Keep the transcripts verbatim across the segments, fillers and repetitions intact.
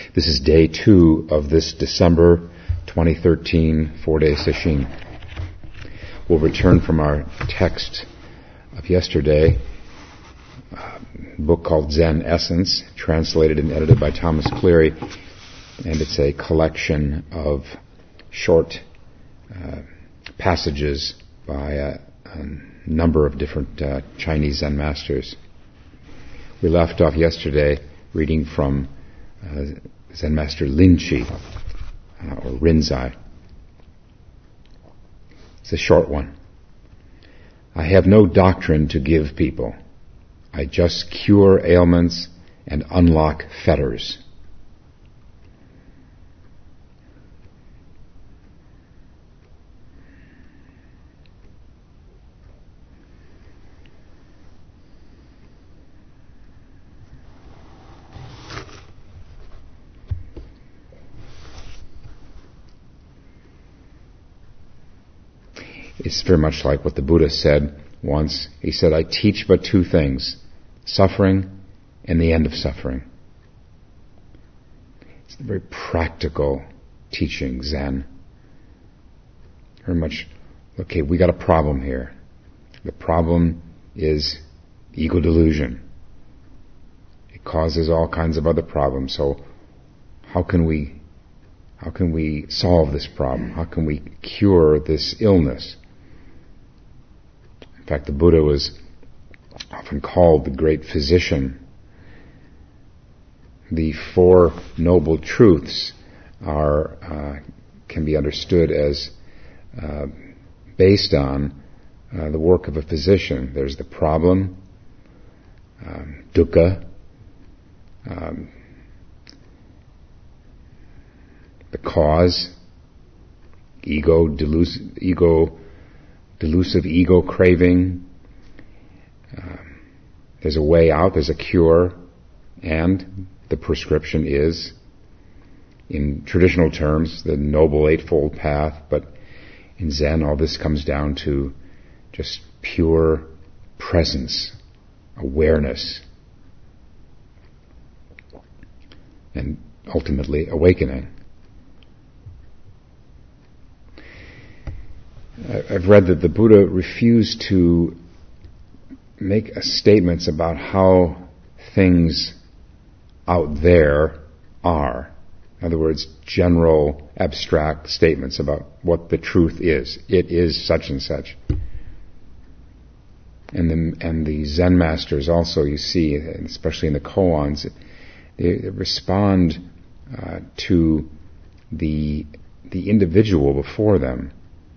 This is day two of this December twenty thirteen four-day sesshin. We'll return from our text of yesterday, a book called Zen Essence, translated and edited by Thomas Cleary, and it's a collection of short uh, passages by a, a number of different uh, Chinese Zen masters. We left off yesterday reading from uh, Zen Master Linchi, uh, or Rinzai. It's a short one. I have no doctrine to give people. I just cure ailments and unlock fetters. It's very much like what the Buddha said once. He said, I teach but two things, suffering and the end of suffering. It's a very practical teaching, Zen. Very much, okay, we got a problem here. The problem is ego delusion. It causes all kinds of other problems. So how can we, how can we solve this problem? How can we cure this illness? In fact, the Buddha was often called the great physician. The Four Noble Truths are uh, can be understood as uh, based on uh, the work of a physician. There's the problem, um, dukkha, um, the cause, ego, delus- ego. delusive ego craving. Um, there's a way out, there's a cure, and the prescription is, in traditional terms, the Noble Eightfold Path, but in Zen all this comes down to just pure presence, awareness, and ultimately awakening. I've read that the Buddha refused to make statements about how things out there are. In other words, general, abstract statements about what the truth is. It is such and such. And the, and the Zen masters also, you see, especially in the koans, they, they respond uh, to the the individual before them.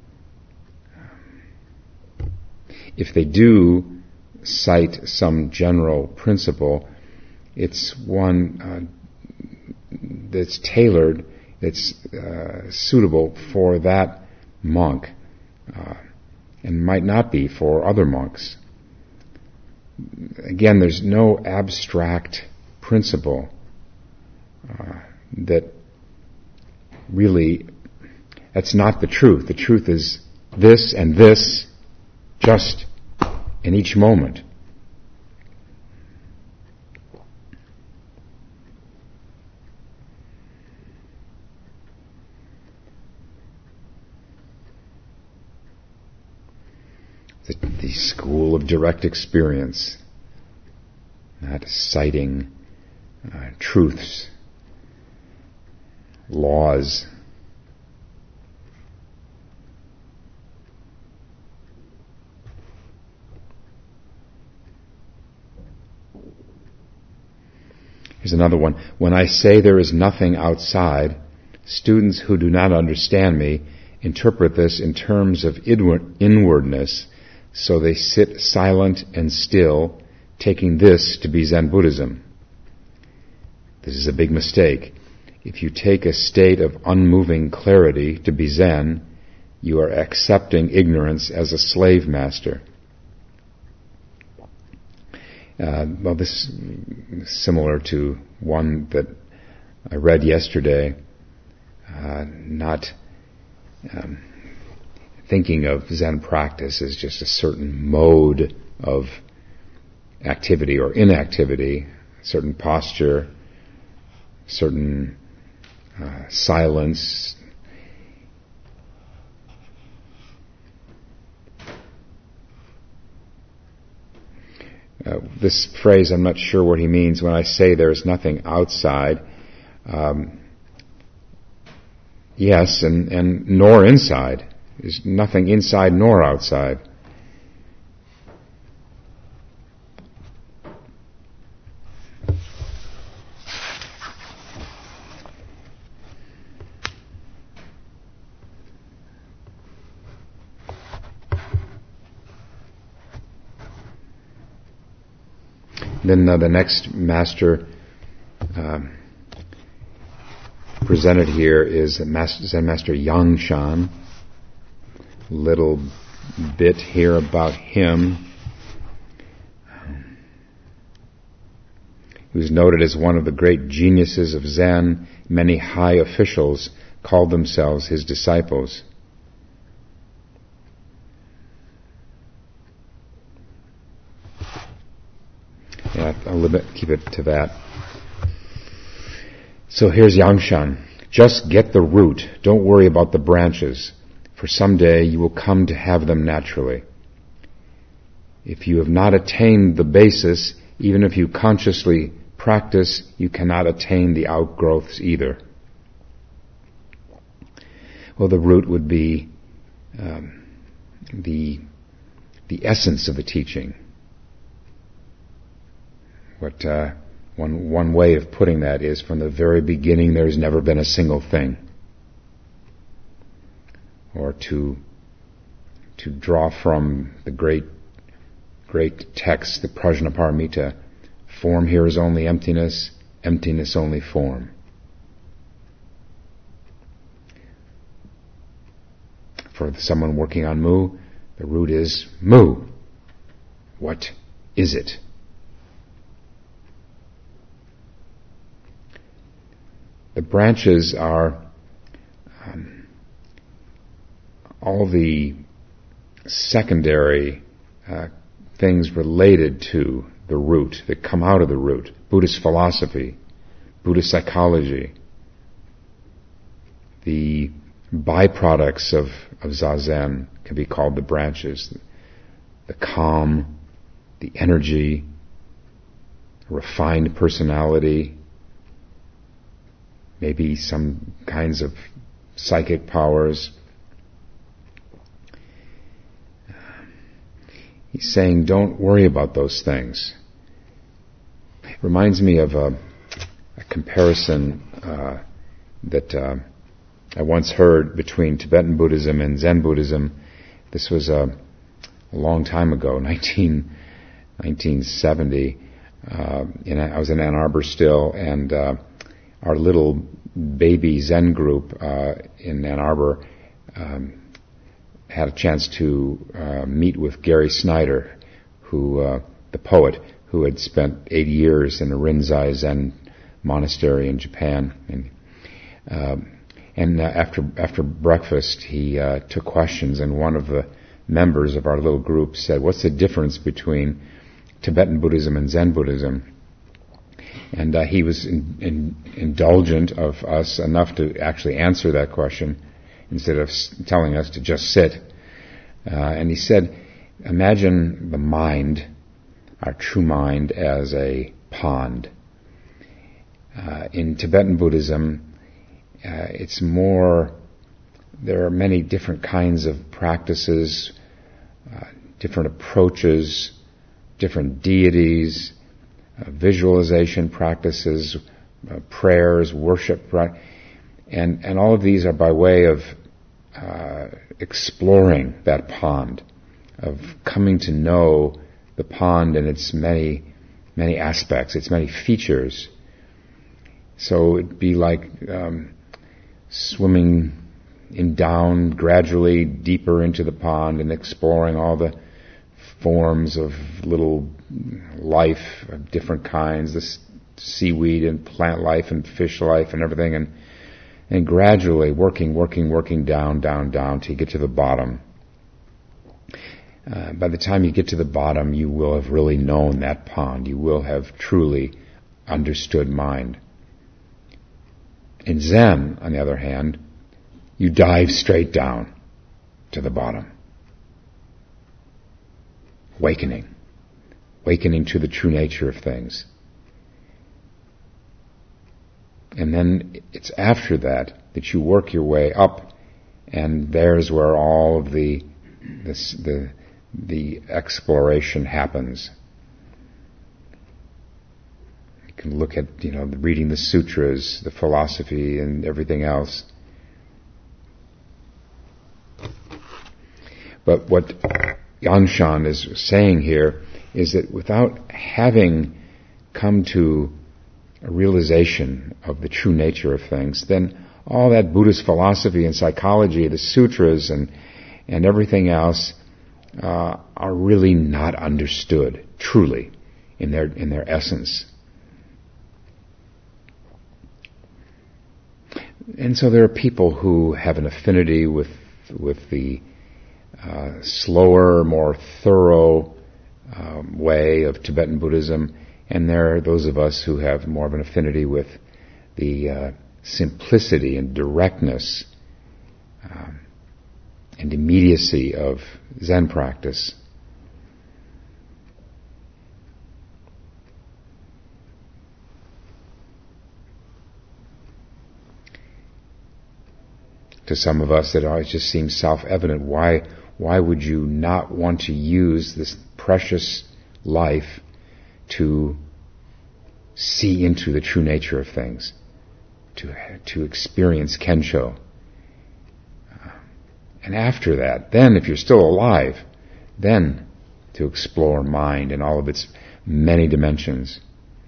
If they do cite some general principle, it's one uh, that's tailored, that's uh, suitable for that monk, uh, and might not be for other monks. Again, there's no abstract principle uh, that really, that's not the truth. The truth is this and this, just in each moment. The, the school of direct experience, not citing uh, truths, laws. Here's another one. When I say there is nothing outside, students who do not understand me interpret this in terms of inwardness, so they sit silent and still, taking this to be Zen Buddhism. This is a big mistake. If you take a state of unmoving clarity to be Zen, you are accepting ignorance as a slave master. Uh, well, this is similar to one that I read yesterday, uh, not um, thinking of Zen practice as just a certain mode of activity or inactivity, certain posture, certain uh, silence. Uh, this phrase, I'm not sure what he means when I say there's nothing outside. Um, yes, and, and nor inside. There's nothing inside nor outside. Then uh, the next master um, presented here is Zen Master Yangshan. Little bit here about him. He was noted as one of the great geniuses of Zen. Many high officials called themselves his disciples. Yeah, I'll limit, keep it to that. So here's Yangshan. Just get the root. Don't worry about the branches, for someday you will come to have them naturally. If you have not attained the basis, even if you consciously practice, you cannot attain the outgrowths either. Well, the root would be um, the the essence of the teaching. What uh, one one way of putting that is, from the very beginning, there's never been a single thing. Or to to draw from the great great text, the Prajnaparamita, form here is only emptiness, emptiness only form. For someone working on mu, the root is mu. What is it? The branches are um, all the secondary uh, things related to the root, that come out of the root. Buddhist philosophy, Buddhist psychology, the byproducts of, of Zazen can be called the branches. The calm, the energy, refined personality, maybe some kinds of psychic powers. He's saying, don't worry about those things. It reminds me of a, a comparison uh, that uh, I once heard between Tibetan Buddhism and Zen Buddhism. This was a, a long time ago, nineteen, nineteen seventy. Uh, in, I was in Ann Arbor still, and uh, our little baby Zen group uh, in Ann Arbor um, had a chance to uh, meet with Gary Snyder, who, uh, the poet, who had spent eighty years in a Rinzai Zen monastery in Japan. And, um, and uh, after after breakfast, he uh, took questions, and one of the members of our little group said, "What's the difference between Tibetan Buddhism and Zen Buddhism?" And uh, he was in, in, indulgent of us enough to actually answer that question instead of s- telling us to just sit. Uh, and he said, imagine the mind, our true mind, as a pond. Uh, in Tibetan Buddhism, uh, it's more, there are many different kinds of practices, uh, different approaches, different deities, uh, visualization practices, uh, prayers, worship, and, and all of these are by way of uh, exploring that pond, of coming to know the pond and its many, many aspects, its many features. So it'd be like um, swimming in down gradually deeper into the pond and exploring all the forms of little life of different kinds, the seaweed and plant life and fish life and everything, and and gradually working, working, working down, down, down till you get to the bottom. Uh, by the time you get to the bottom, you will have really known that pond. You will have truly understood mind. In Zen, on the other hand, you dive straight down to the bottom. Awakening. Awakening to the true nature of things. And then it's after that that you work your way up, and there's where all of the this, the the exploration happens. You can look at, you know, reading the sutras, the philosophy, and everything else. But what Yangshan is saying here is that without having come to a realization of the true nature of things, then all that Buddhist philosophy and psychology, the sutras and and everything else uh, are really not understood truly in their in their essence. And so there are people who have an affinity with with the uh, slower, more thorough um, way of Tibetan Buddhism, and there are those of us who have more of an affinity with the uh, simplicity and directness um, and immediacy of Zen practice. To some of us, it always just seems self-evident. Why, why would you not want to use this precious life to see into the true nature of things, to to experience Kensho? Uh, and after that, then if you're still alive, then to explore mind in all of its many dimensions.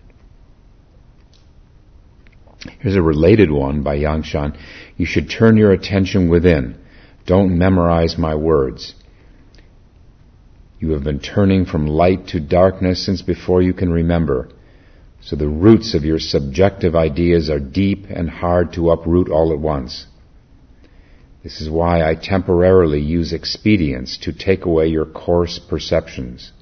Here's a related one by Yangshan. You should turn your attention within. Don't memorize my words. You have been turning from light to darkness since before you can remember. So the roots of your subjective ideas are deep and hard to uproot all at once. This is why I temporarily use expedients to take away your coarse perceptions.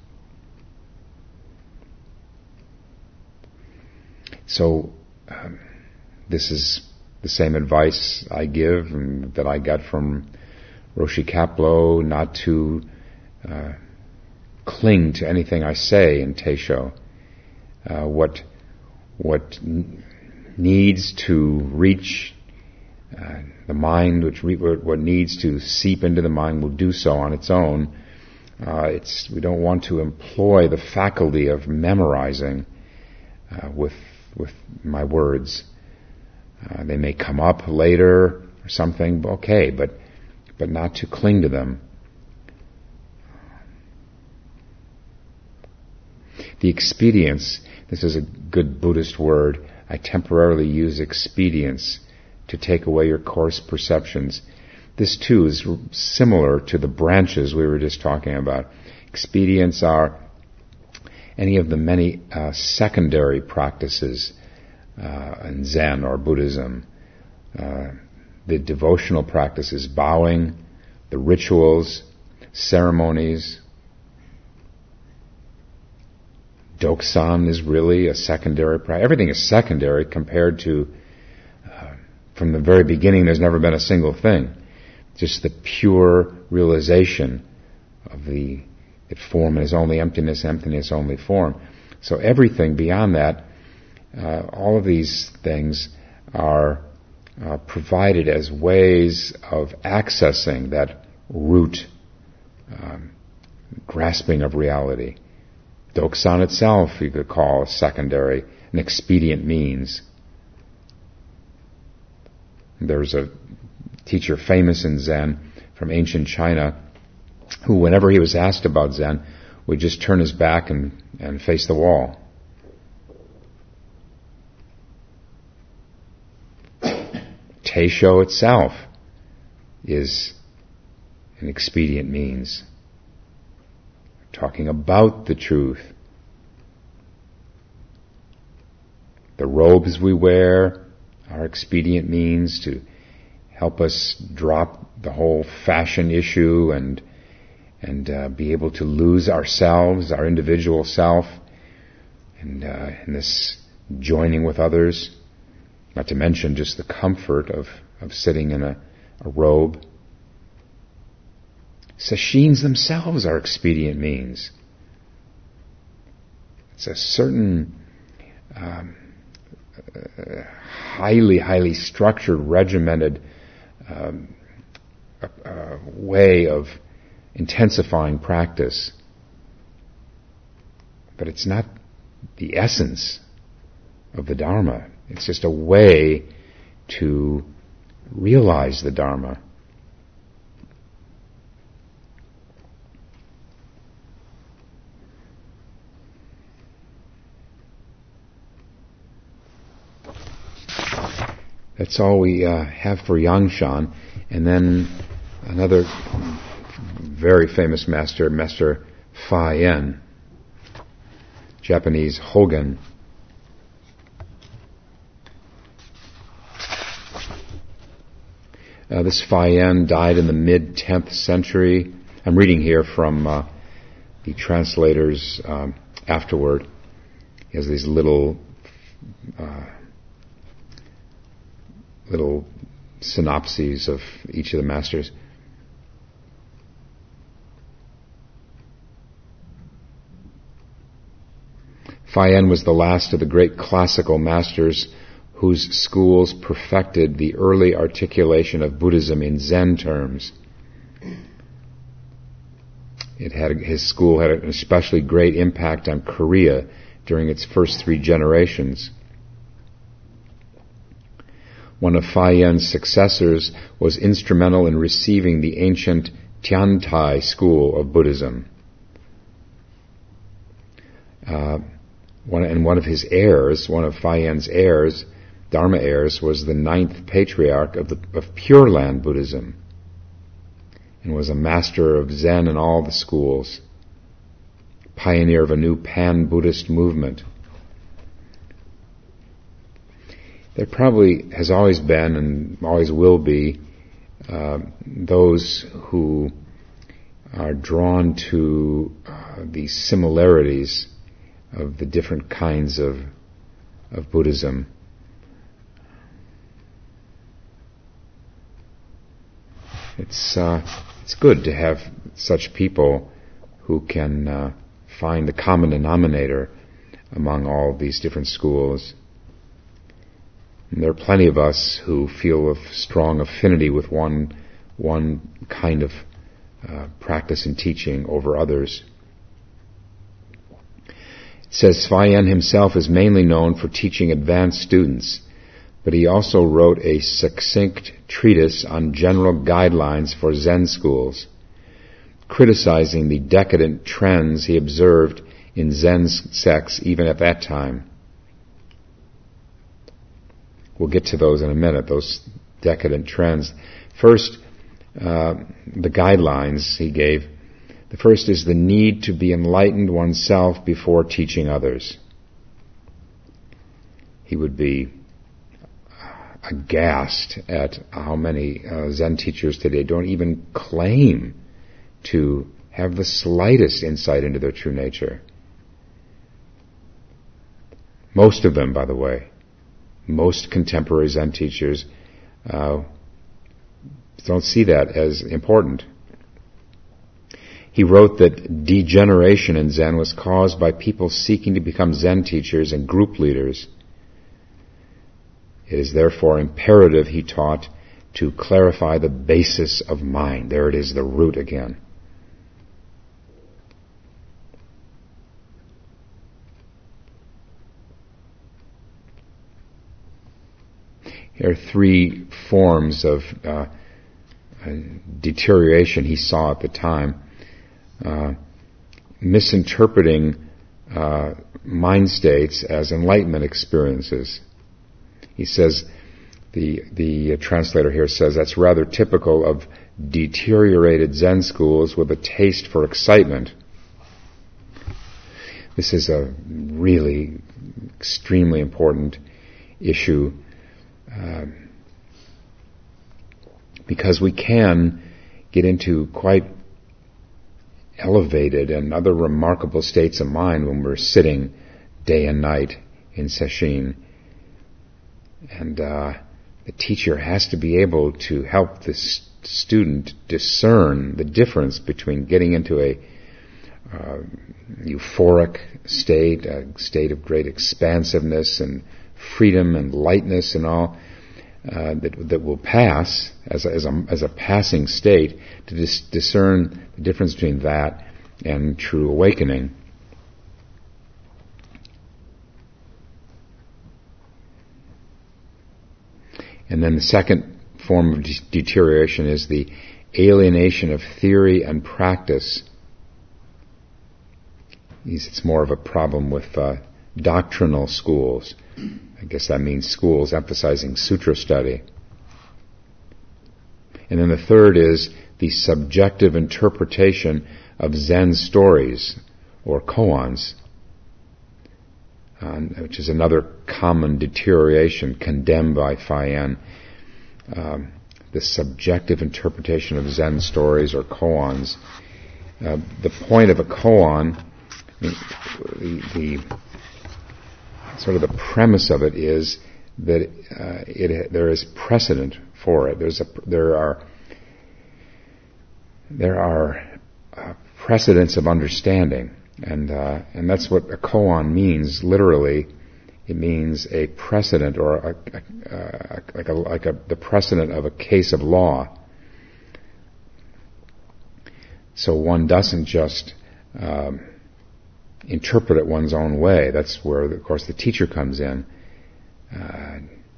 So, um, this is the same advice I give and that I got from Roshi Kapleau, not to uh, cling to anything I say in Teisho. Uh, what what n- needs to reach uh, the mind, which re- what needs to seep into the mind, will do so on its own. Uh, it's we don't want to employ the faculty of memorizing uh, with with my words. Uh, they may come up later or something, okay, but but not to cling to them. The expedience, this is a good Buddhist word, I temporarily use expedience to take away your coarse perceptions. This too is similar to the branches we were just talking about. Expedients are any of the many uh, secondary practices Uh, in Zen or Buddhism. Uh, the devotional practices, bowing, the rituals, ceremonies. Doksan is really a secondary practice. Everything is secondary compared to, uh, from the very beginning, there's never been a single thing. Just the pure realization of the, that form is only emptiness, emptiness only form. So everything beyond that, Uh, all of these things are uh, provided as ways of accessing that root um, grasping of reality. Doksan itself you could call a secondary, an expedient means. There's a teacher famous in Zen from ancient China who, whenever he was asked about Zen, would just turn his back and, and face the wall. Teisho itself is an expedient means. Talking about the truth. The robes we wear are expedient means to help us drop the whole fashion issue and and uh, be able to lose ourselves, our individual self, and uh, in this joining with others. Not to mention just the comfort of, of sitting in a, a robe. Sesshins themselves are expedient means. It's a certain um, uh, highly, highly structured, regimented um, uh, uh, way of intensifying practice. But it's not the essence of the Dharma. It's just a way to realize the Dharma. That's all we uh, have for Yangshan. And then another very famous master, Master Fa Yen, Japanese Hogen. Uh, this Fa Yen died in the mid-tenth century. I'm reading here from uh, the translator's um, afterword. He has these little uh, little synopses of each of the masters. Fa Yen was the last of the great classical masters whose schools perfected the early articulation of Buddhism in Zen terms. It had his school had an especially great impact on Korea during its first three generations. One of Fa Yen's successors was instrumental in receiving the ancient Tiantai school of Buddhism. Uh, one, and one of his heirs, one of Fa Yen's heirs, Dharma heirs, was the ninth patriarch of, the, of Pure Land Buddhism, and was a master of Zen and all the schools, pioneer of a new pan-Buddhist movement. There probably has always been and always will be uh, those who are drawn to uh, the similarities of the different kinds of of Buddhism. It's uh, it's good to have such people who can uh, find the common denominator among all these different schools. And there are plenty of us who feel a strong affinity with one one kind of uh, practice and teaching over others. It says Fa Yen himself is mainly known for teaching advanced students, but he also wrote a succinct treatise on general guidelines for Zen schools, criticizing the decadent trends he observed in Zen sects even at that time. We'll get to those in a minute, those decadent trends. First, uh, the guidelines he gave. The first is the need to be enlightened oneself before teaching others. He would be aghast at how many uh, Zen teachers today don't even claim to have the slightest insight into their true nature. Most of them, by the way, most contemporary Zen teachers uh, don't see that as important. He wrote that degeneration in Zen was caused by people seeking to become Zen teachers and group leaders. It is therefore imperative, he taught, to clarify the basis of mind. There it is, the root again. There are three forms of uh, deterioration he saw at the time. Uh, misinterpreting uh, mind states as enlightenment experiences. He says, the the translator here says, that's rather typical of deteriorated Zen schools with a taste for excitement. This is a really extremely important issue. Uh, because we can get into quite elevated and other remarkable states of mind when we're sitting day and night in sesshin. And uh, the teacher has to be able to help the st- student discern the difference between getting into a uh, euphoric state, a state of great expansiveness and freedom and lightness and all, uh, that that will pass as a, as a, as a passing state, to dis- discern the difference between that and true awakening. And then the second form of de- deterioration is the alienation of theory and practice. It's more of a problem with uh, doctrinal schools. I guess that means schools emphasizing sutra study. And then the third is the subjective interpretation of Zen stories, or koans, um, which is another common deterioration condemned by Fayen. Um, the subjective interpretation of Zen stories, or koans. Uh, the point of a koan, the, the sort of the premise of it is that uh, it there is precedent for it. There's a there are there are uh, precedents of understanding, and uh, and that's what a koan means. Literally, it means a precedent, or a, a, a, like a like a the precedent of a case of law. So one doesn't just um, interpret it one's own way. That's where, of course, the teacher comes in uh,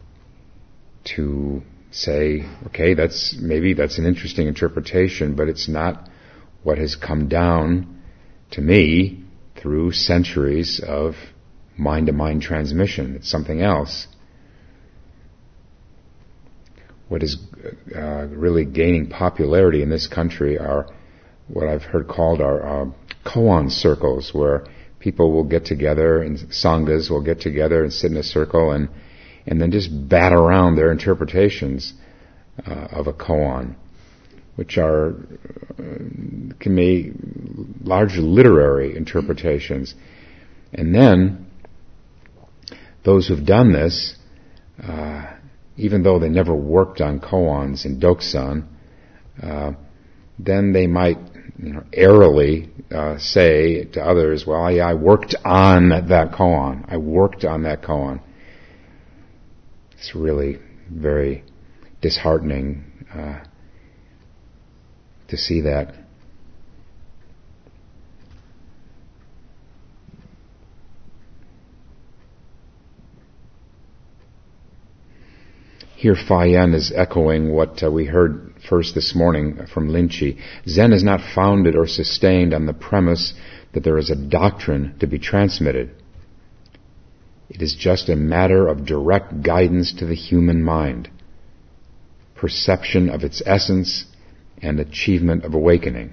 to say, okay, that's maybe that's an interesting interpretation, but it's not what has come down to me through centuries of mind-to-mind transmission. It's something else. What is uh, really gaining popularity in this country are what I've heard called our uh, koan circles, where people will get together, and sanghas will get together and sit in a circle and and then just bat around their interpretations uh, of a koan, which are uh, can be largely literary interpretations. And then those who've done this, uh, even though they never worked on koans in Dokusan, uh, then they might, you know, airily uh, say to others, well, yeah, I worked on that koan. I worked on that koan. It's really very disheartening uh, to see that. Here Fayen is echoing what uh, we heard first this morning from Linchi. Zen is not founded or sustained on the premise that there is a doctrine to be transmitted. It is just a matter of direct guidance to the human mind, perception of its essence, and achievement of awakening.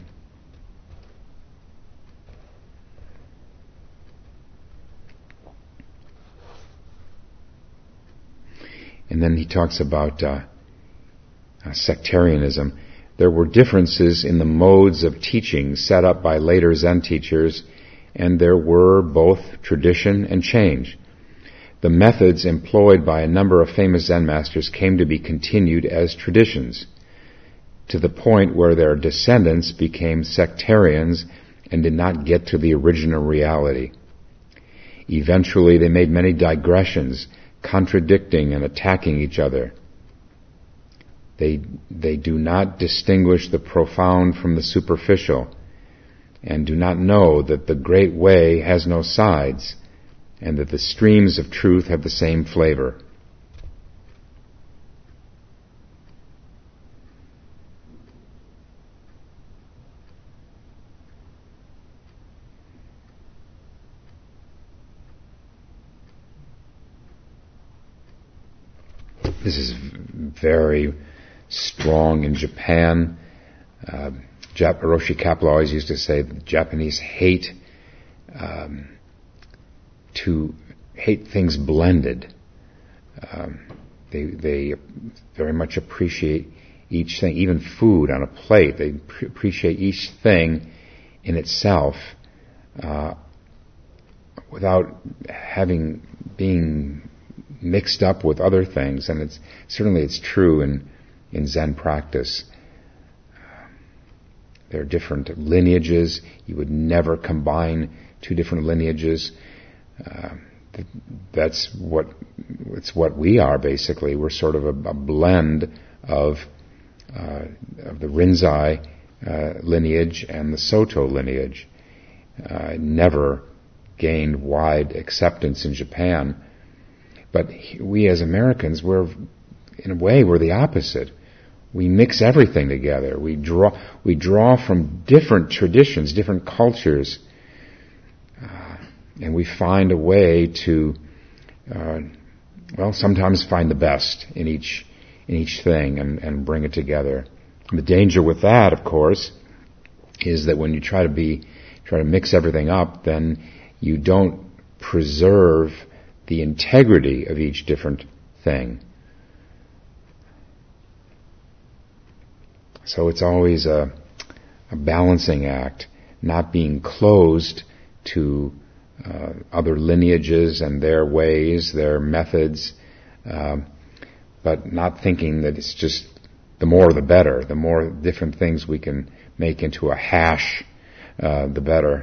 And then he talks about uh, uh, sectarianism. There were differences in the modes of teaching set up by later Zen teachers, and there were both tradition and change. The methods employed by a number of famous Zen masters came to be continued as traditions, to the point where their descendants became sectarians and did not get to the original reality. Eventually, they made many digressions, contradicting and attacking each other. They, they do not distinguish the profound from the superficial, and do not know that the great way has no sides, and that the streams of truth have the same flavor. This is very strong in Japan. Uh, Jap- Hiroshi Kapleau always used to say the Japanese hate um, to hate things blended. Um, they they very much appreciate each thing, even food on a plate. They pre- appreciate each thing in itself uh, without having being mixed up with other things, and it's certainly it's true in in Zen practice. There are different lineages. You would never combine two different lineages. Uh, that's what it's what we are basically. We're sort of a, a blend of uh, of the Rinzai uh, lineage and the Soto lineage. Uh, never gained wide acceptance in Japan, but we as Americans, we're in a way we're the opposite. We mix everything together. We draw we draw from different traditions, different cultures, uh, and we find a way to, uh, well, sometimes find the best in each in each thing and, and bring it together. And the danger with that, of course, is that when you try to be try to mix everything up, then you don't preserve the integrity of each different thing. So it's always a, a balancing act, not being closed to uh, other lineages and their ways, their methods, um, but not thinking that it's just the more the better. The more different things we can make into a hash, uh, the better.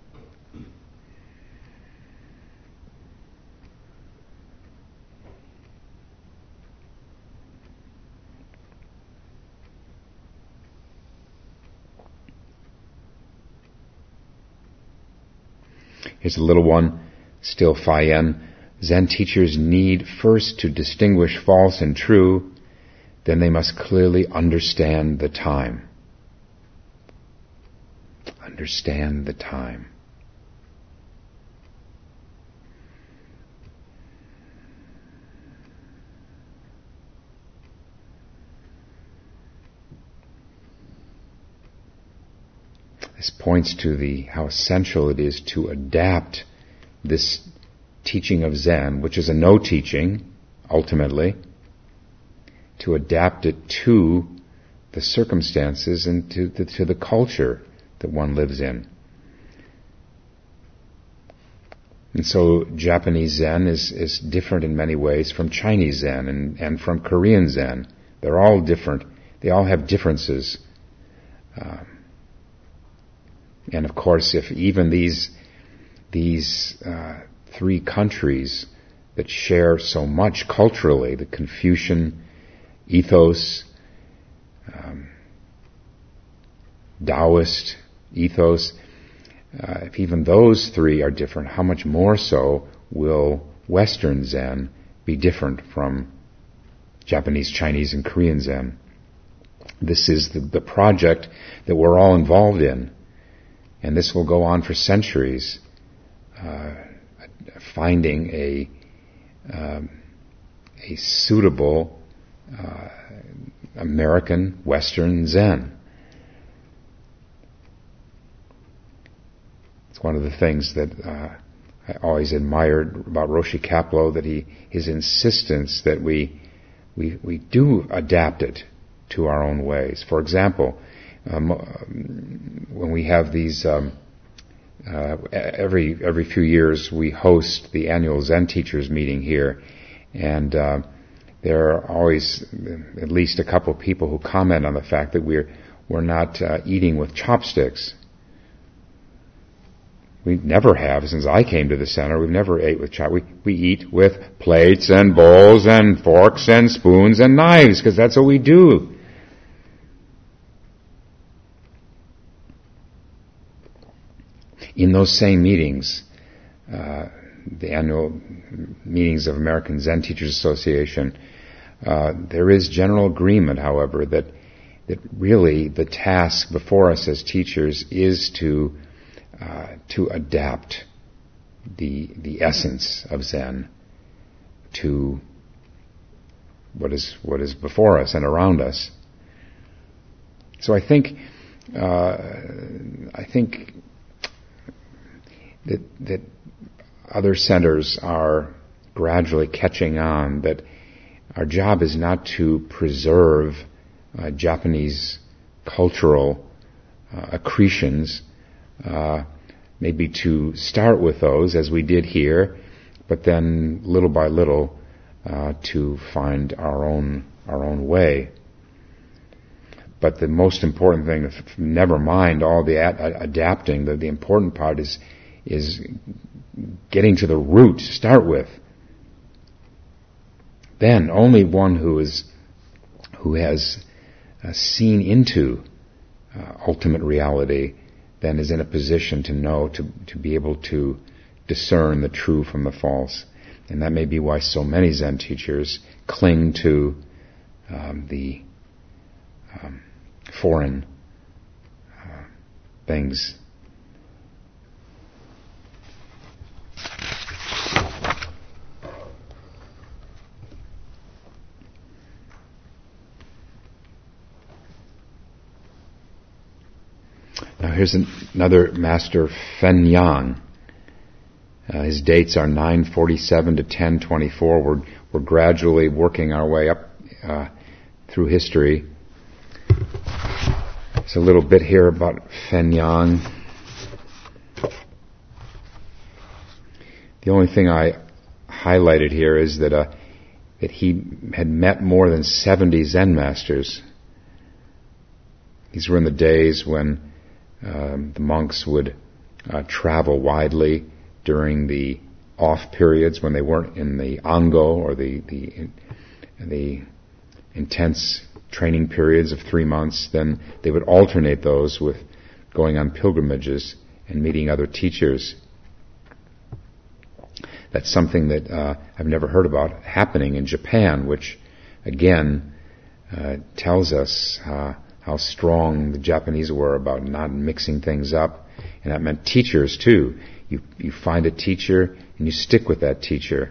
Here's a little one, still Fayen. Zen teachers need first to distinguish false and true, then they must clearly understand the time. Understand the time. This points to the how essential it is to adapt this teaching of Zen, which is a no teaching, ultimately, to adapt it to the circumstances and to the, to the culture that one lives in. And so Japanese Zen is, is different in many ways from Chinese Zen and, and from Korean Zen. They're all different. They all have differences. Um, And of course, if even these these uh, three countries that share so much culturally, the Confucian ethos, um, Taoist ethos, uh, if even those three are different, how much more so will Western Zen be different from Japanese, Chinese, and Korean Zen? This is the, the project that we're all involved in. And this will go on for centuries, uh, finding a um, a suitable uh, American Western Zen. It's one of the things that uh, I always admired about Roshi Kapleau, that he his insistence that we we we do adapt it to our own ways. For example, Um, when we have these, um, uh, every every few years we host the annual Zen Teachers meeting here, and uh, there are always at least a couple of people who comment on the fact that we're we're not uh, eating with chopsticks. We never have since I came to the center. We've never ate with chop. We we eat with plates and bowls and forks and spoons and knives because that's what we do. In those same meetings, uh, the annual meetings of American Zen Teachers Association, uh, there is general agreement, however, that that really the task before us as teachers is to uh, to adapt the the essence of Zen to what is what is before us and around us. So I think uh, I think. That, that other centers are gradually catching on that our job is not to preserve uh, Japanese cultural uh, accretions, uh, maybe to start with those as we did here, but then little by little uh, to find our own our own way. But the most important thing, never mind all the ad- adapting, the, the important part is is getting to the root to start with. Then only one who is who has uh, seen into uh, ultimate reality then is in a position to know, to to be able to discern the true from the false. And that may be why so many Zen teachers cling to um, the um, foreign uh, things. Now here's an, another master, Fen Yang. Uh, his dates are nine forty-seven to ten twenty-four. We're, we're gradually working our way up uh, through history. There's a little bit here about Fen Yang. The only thing I highlighted here is that uh, that he had met more than seventy Zen masters. These were in the days when um, the monks would uh, travel widely during the off periods when they weren't in the Ango, or the the the intense training periods of three months. Then they would alternate those with going on pilgrimages and meeting other teachers. That's something that uh, I've never heard about happening in Japan, which again uh, tells us uh, how strong the Japanese were about not mixing things up. And that meant teachers too. You you find a teacher and you stick with that teacher.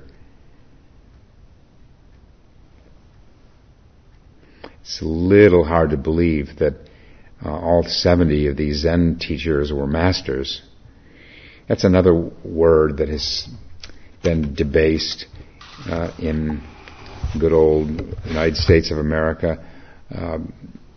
It's a little hard to believe that uh, all seventy of these Zen teachers were masters. That's another word that has been debased uh, in good old United States of America. Um,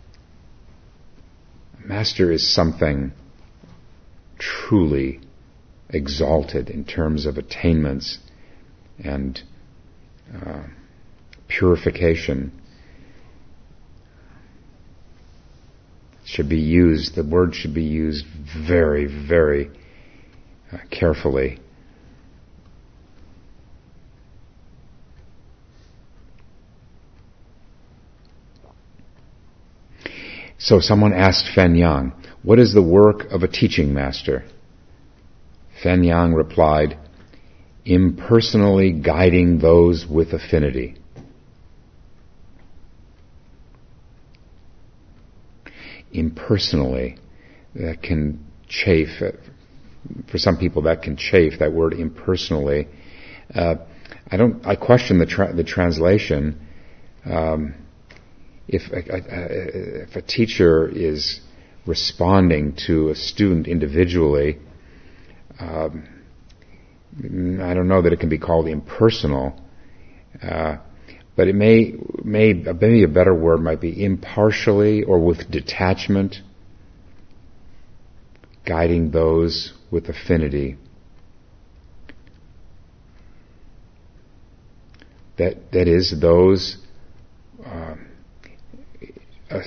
master is something truly exalted in terms of attainments and uh, purification. Should be used, the word should be used very, very uh, carefully. So someone asked Fen Yang, what is the work of a teaching master? Fen Yang replied, impersonally guiding those with affinity. Impersonally, that can chafe. For some people, that can chafe. That word impersonally. Uh, I don't. I question the tra- the translation. Um, if a, a, if a teacher is responding to a student individually, um, I don't know that it can be called impersonal. Uh, But it may, may, maybe a better word might be impartially or with detachment, guiding those with affinity. That, that is, those, uh, a,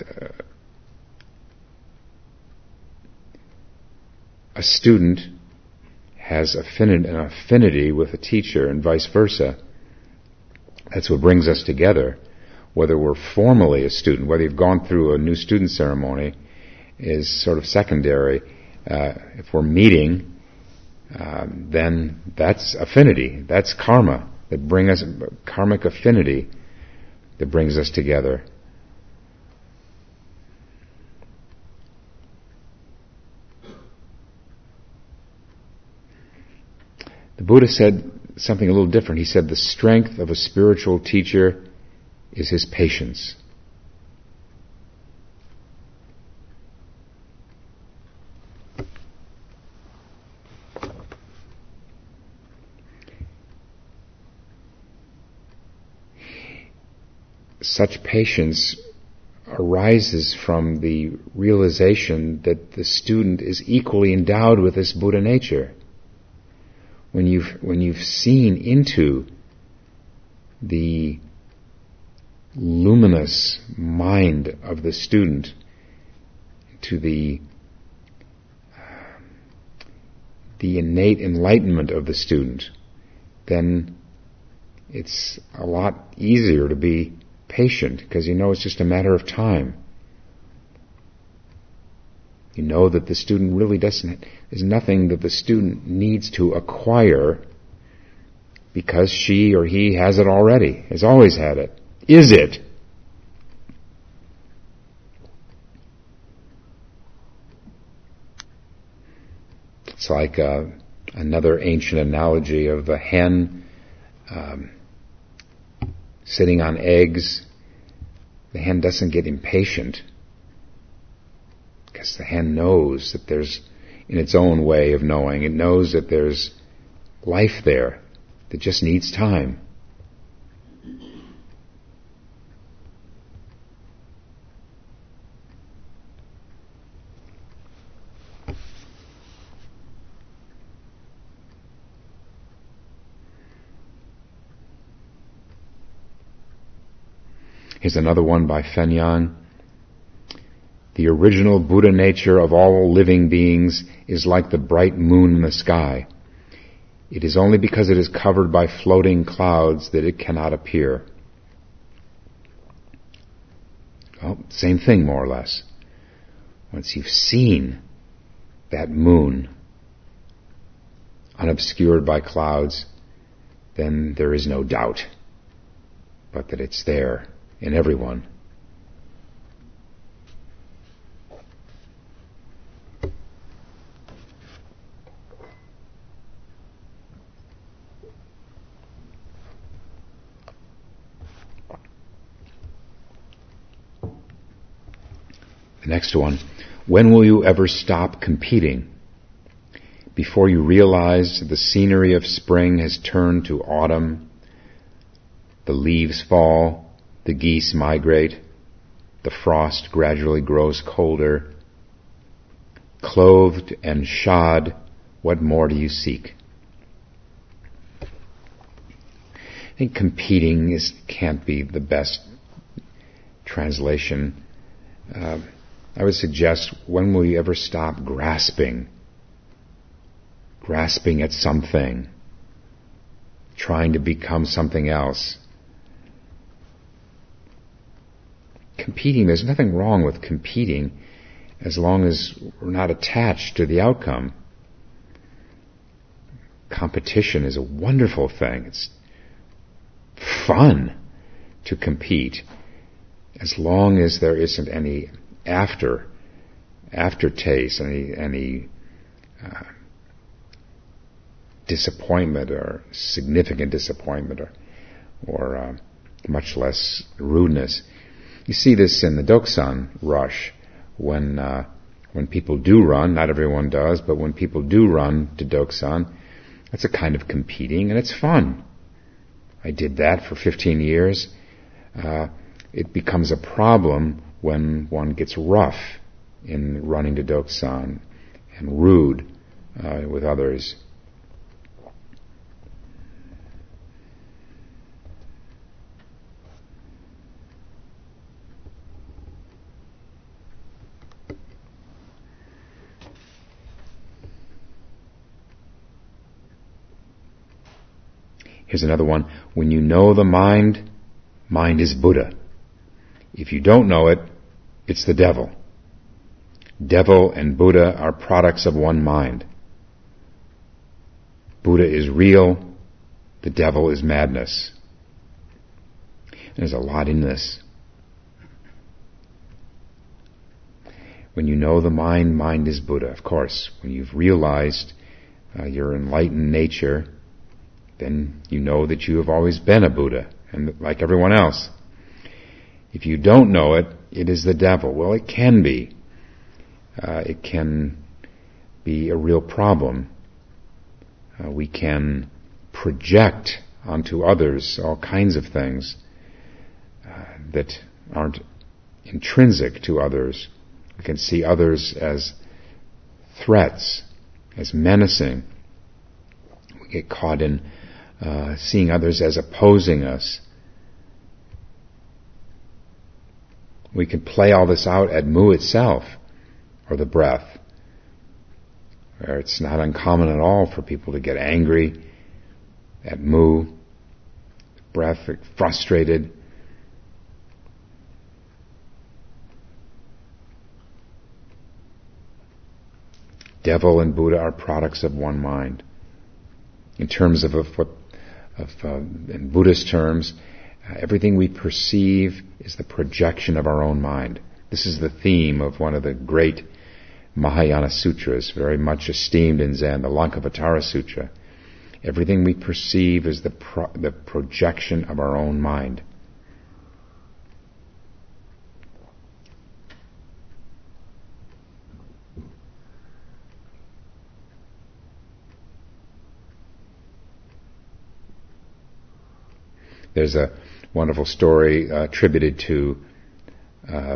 a student has affinity, an affinity with a teacher and vice versa. That's what brings us together. Whether we're formally a student, whether you've gone through a new student ceremony, is sort of secondary. Uh, if we're meeting, um, then that's affinity. That's karma that brings us, karmic affinity that brings us together. The Buddha said something a little different. He said the strength of a spiritual teacher is his patience. Such patience arises from the realization that the student is equally endowed with this Buddha nature. When you've, when you've seen into the luminous mind of the student, to the the innate enlightenment of the student, then it's a lot easier to be patient, because you know it's just a matter of time. You know that the student really doesn't, there's nothing that the student needs to acquire, because she or he has it already, has always had it. Is it? It's like uh, another ancient analogy of the hen um, sitting on eggs. The hen doesn't get impatient, because the hen knows that there's, in its own way of knowing, it knows that there's life there that just needs time. Here's another one by Fenyan. The original Buddha nature of all living beings is like the bright moon in the sky. It is only because it is covered by floating clouds that it cannot appear. Well, same thing, more or less. Once you've seen that moon unobscured by clouds, then there is no doubt but that it's there in everyone. The next one, when will you ever stop competing? Before you realize the scenery of spring has turned to autumn, the leaves fall, the geese migrate, the frost gradually grows colder. Clothed and shod, what more do you seek? I think competing is, can't be the best translation. Uh, I would suggest, when will you ever stop grasping? Grasping at something, trying to become something else. Competing, there's nothing wrong with competing as long as we're not attached to the outcome. Competition is a wonderful thing. It's fun to compete, as long as there isn't any after aftertaste, any any uh, disappointment or significant disappointment, or or uh, much less rudeness. You see this in the Doksan rush, when uh, when people do run, not everyone does, but when people do run to Doksan, that's a kind of competing, and it's fun. I did that for fifteen years. Uh, it becomes a problem when one gets rough in running to Doksan and rude uh, with others. Here's another one. When you know the mind, mind is Buddha. If you don't know it, it's the devil. Devil and Buddha are products of one mind. Buddha is real. The devil is madness. There's a lot in this. When you know the mind, mind is Buddha. Of course, when you've realized uh, your enlightened nature, then you know that you have always been a Buddha, and like everyone else. If you don't know it, it is the devil. Well, it can be. Uh, it can be a real problem. Uh, we can project onto others all kinds of things uh, that aren't intrinsic to others. We can see others as threats, as menacing. We get caught in Uh, seeing others as opposing us, We can play all this out at mu itself, or the breath, where it's not uncommon at all for people to get angry at mu, breath, frustrated. Devil and Buddha are products of one mind. In terms of, of what, of uh, in Buddhist terms, uh, everything we perceive is the projection of our own mind. This is the theme of one of the great Mahayana sutras, very much esteemed in Zen, the Lankavatara Sutra. Everything we perceive is the pro- the projection of our own mind. There's a wonderful story uh, attributed to uh,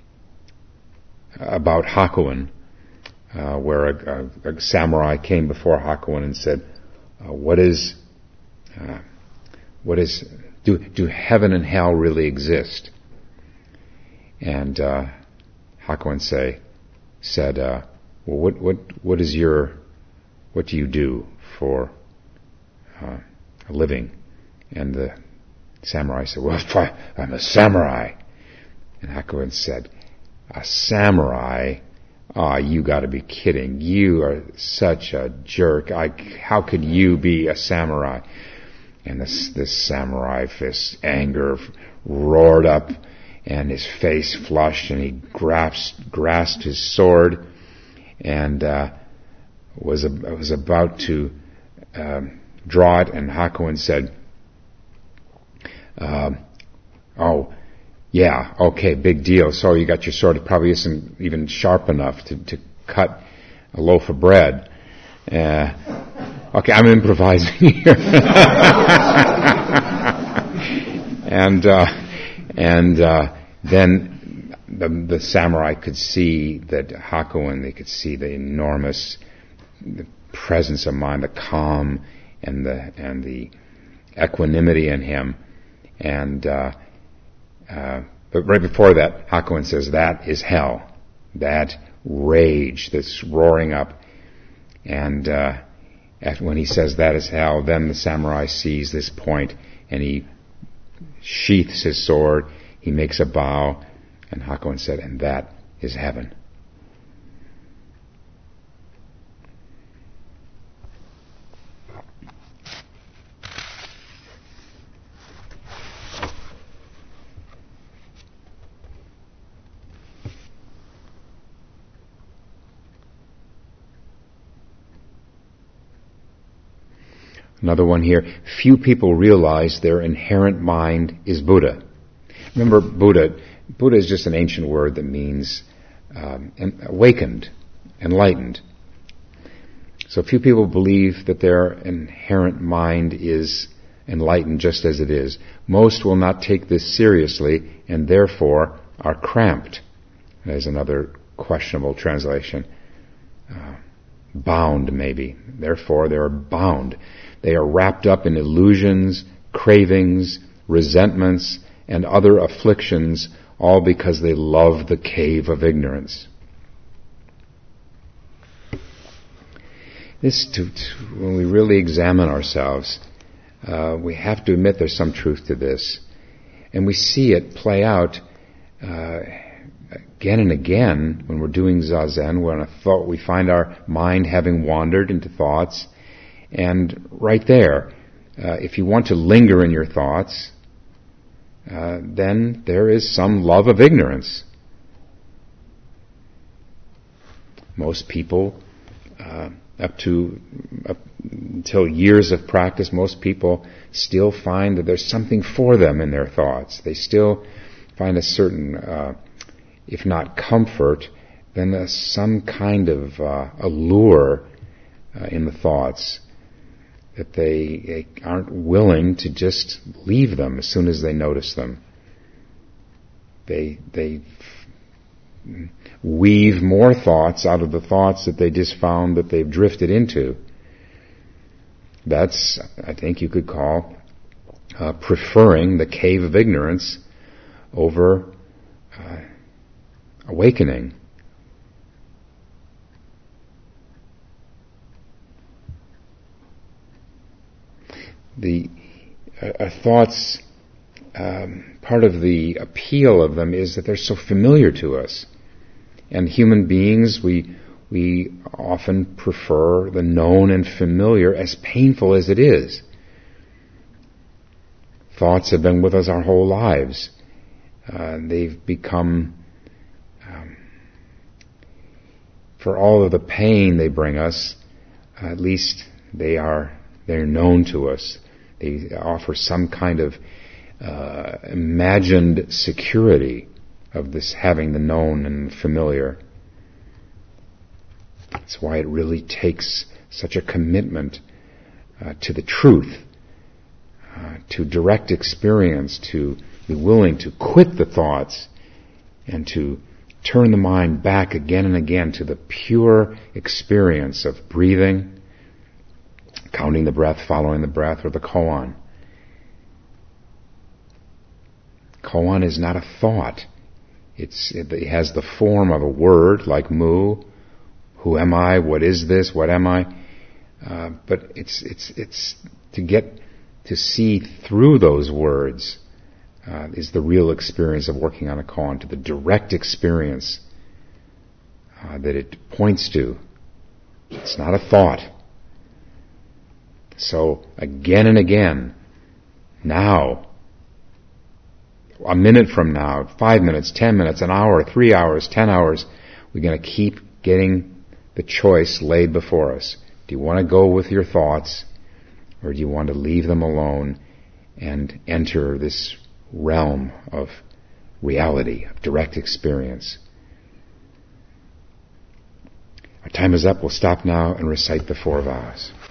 about Hakuin, uh, where a, a, a samurai came before Hakuin and said, uh, "What is, uh, what is, do do heaven and hell really exist?" And uh, Hakuin say said, uh, "Well, what what what is your, what do you do for uh, a living?" And the samurai said, "Well, I'm a samurai." And Hakuin said, "A samurai? Ah, oh, you gotta be kidding. You are such a jerk. I, how could you be a samurai?" And this, this samurai, his anger roared up and his face flushed and he grasped, grasped his sword and, uh, was, was about to, um, draw it, and Hakuin said, Um, oh, yeah, okay, big deal. So you got your sword. It probably isn't even sharp enough to, to cut a loaf of bread. Uh, okay, I'm improvising here. and uh, and uh, then the, the samurai could see that Hakuin, they could see the enormous the presence of mind, the calm and the and the equanimity in him. And, uh, uh, but right before that, Hakuin says, "That is hell." That rage that's roaring up. And, uh, after, when he says that is hell, then the samurai sees this point and he sheaths his sword, he makes a bow, and Hakuin said, "And that is heaven." Another one here. Few people realize their inherent mind is Buddha. Remember, Buddha, Buddha is just an ancient word that means um, awakened, enlightened. So few people believe that their inherent mind is enlightened just as it is. Most will not take this seriously and therefore are cramped. There's another questionable translation. Uh, bound, maybe. Therefore, they are bound. They are wrapped up in illusions, cravings, resentments, and other afflictions, all because they love the cave of ignorance. This, to, to, when we really examine ourselves, uh, we have to admit there's some truth to this. And we see it play out uh, again and again when we're doing Zazen, when a thought, we find our mind having wandered into thoughts. And right there, uh, if you want to linger in your thoughts, uh, then there is some love of ignorance. Most people, uh, up to up until years of practice, most people still find that there's something for them in their thoughts. They still find a certain, uh, if not comfort, then uh, some kind of uh, allure uh, in the thoughts, that they, they aren't willing to just leave them as soon as they notice them. They they weave more thoughts out of the thoughts that they just found that they've drifted into. That's, I think you could call, uh, preferring the cave of ignorance over uh, awakening. The uh, our thoughts, um, part of the appeal of them is that they're so familiar to us. And human beings, we we often prefer the known and familiar, as painful as it is. Thoughts have been with us our whole lives. Uh, they've become, um, for all of the pain they bring us, uh, at least they are they're known to us. They offer some kind of uh, imagined security of this having the known and familiar. That's why it really takes such a commitment uh, to the truth, uh, to direct experience, to be willing to quit the thoughts and to turn the mind back again and again to the pure experience of breathing, counting the breath, following the breath, or the koan. Koan is not a thought. It's, it has the form of a word, like mu. Who am I? What is this? What am I? Uh, but it's it's it's to get to see through those words uh, is the real experience of working on a koan, to the direct experience uh, that it points to. It's not a thought. So again and again, now, a minute from now, five minutes, ten minutes, an hour, three hours, ten hours, we're going to keep getting the choice laid before us. Do you want to go with your thoughts, or do you want to leave them alone and enter this realm of reality, of direct experience? Our time is up. We'll stop now and recite the four vows.